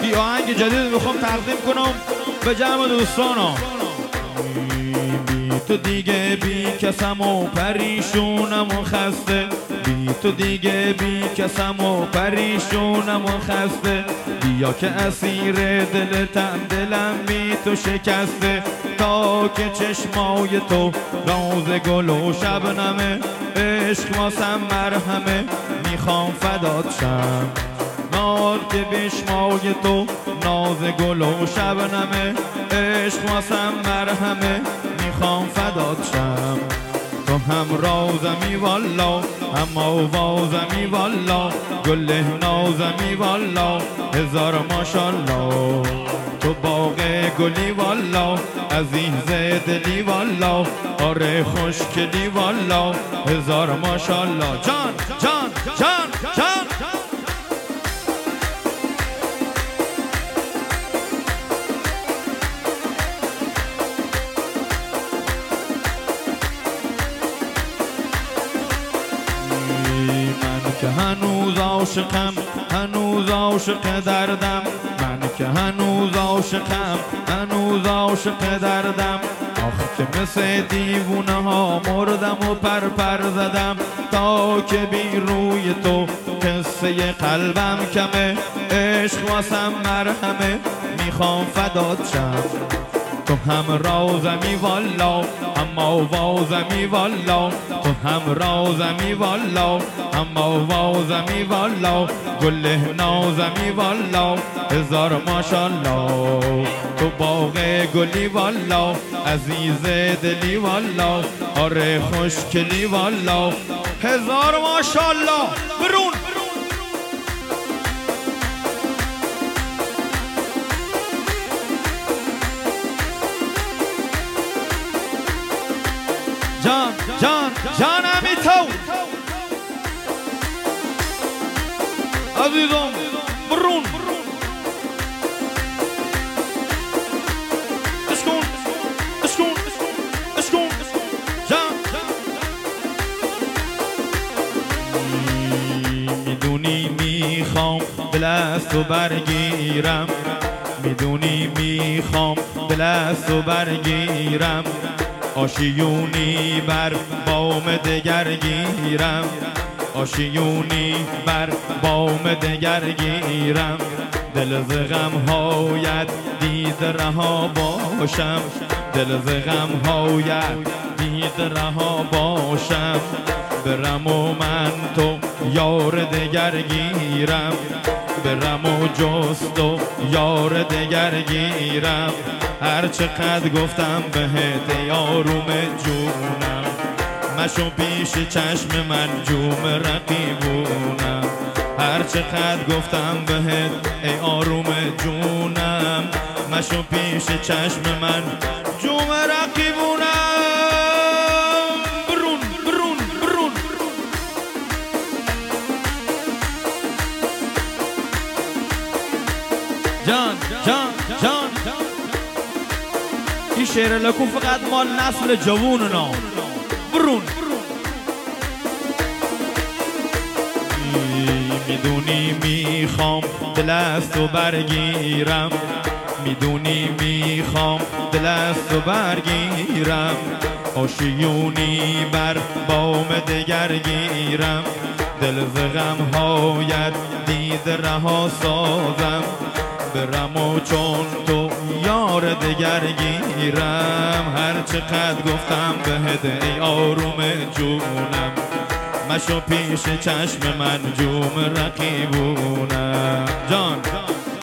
یه آهنگ جدید میخوام تقدیم کنم به جمع دوستانم. بی تو دیگه بی کسم و پریشونم و خسته، بی تو دیگه بی کسم و پریشونم و خسته، بیا که اسیر دلتم دلم بی تو شکسته، تا که چشمای تو راز گل و شبنمه، عشق واسم مرهمه میخوام فدات شم، نار که بشمای تو ناز گل و شبنمه، عشق واسم مرهمه میخوام فدات شم، تو هم رازمی والا هم آوازمی والا، گل نازمی والا هزار ماشالله، تو باغ گلی والا عزیز دلی والا، آره خوشگلی والا هزار ماشالله. جان جان جان جان من که هنوز عاشقم، هنوز عاشق دردم، من که هنوز عاشقم، هنوز عاشق دردم، آخه که مثل دیوونه ها مردم و پر زدم، تا که بی روی تو قصه قلبم کمه، عشق واسم مرهمه میخوام فدات شم، تو هم رازمی والا هم آوازمی والا، تو هم رازمی والا هم آوازمی والا، گل نازمی والا هزار ماشالله، تو باغ گلی والا عزیز دلی والا، آره خوشگلی والا هزار ماشالله. برون جان جان جانمی تو عزیزم برون اشکون اشکون اشکون جان میدونی میخوام دلست و برگیرم، میدونی میخوام دلست و برگیرم، آشیونی بر بام دگر گیرم، آشیونی بر بام دگر گیرم، دل ز غم هایت دید رها باشم، دل ز غم هایت دید رها باشم، برم و من تو یار دگر گیرم، برم و جست و یار دگر گیرم، هر چقدر گفتم بهت ای آروم جونم، مشو پیش چشم من جوم رقیبونم، هر چقدر گفتم بهت ای آروم جونم، مشو پیش چشم من جوم رقیبونم. برون برون برون جان جان جان این شعر لکو فقط مال نسل جووننا. برون میدونی میخوام دلست و برگیرم، میدونی میخوام دلست و برگیرم، آشیونی بر بام دگر گیرم، دل ز غم هایت دید رها سازم، برم و چون تو یار دگر گیرم، هر چقدر گفتم بهت ای آروم جونم، مشو پیش چشم من جوم رقیبونم. جان